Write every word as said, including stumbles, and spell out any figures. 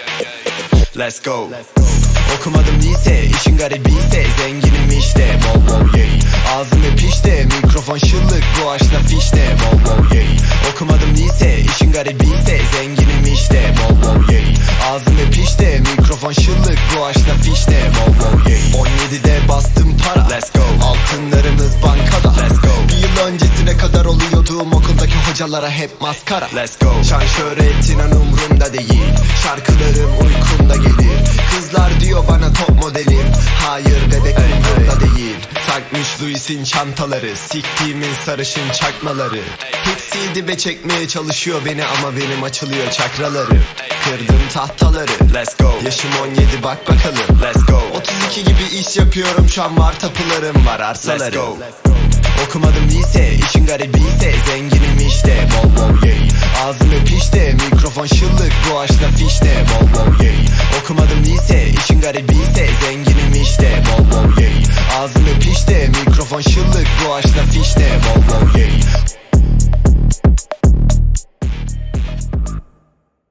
Let's go. Okumadım lise, işin garibi ise zenginim işte, bol bol yey. Ağzım hep işte, mikrofon şıllık, bu aşna fişte, bol bol yey. Okumadım lise, işin garibi ise zenginim işte, bol bol yey. Ağzım hep işte, mikrofon şıllık, bu aşna fişte, bol bol yey. on yedide bastım para, let's go. Altınlarımız bankada, let's go. Bir yıl öncesine kadar oluyordum okuldaki hocalara hep maskara, let's go. Şan şöhretin umurumda değil, şarkılarım uykumda gelir. Kızlar diyor bana top modelim, hayır bebek umurumda değil. Takmış Louis'in çantaları, siktiğimin sarışın çakmaları. Hepsi dibe çekmeye çalışıyor beni ama benim açılıyor çakraları. Kırdım tahtaları, let's go. Yaşım on yedi bak bakalım, let's go. otuz iki gibi iş yapıyorum şu an, var tapularım, var arsaları, let's go. Okumadım lise, işin garibi ise zenginim işte, bol bol yey. Ağzım hep işte, mikrofon şıllık, bu aşna fişte, bol bol yey. Okumadım lise, işin garibi ise zenginim işte, bol bol yey. Ağzım hep işte, mikrofon şıllık, bu aşna fişte, bol bol yey.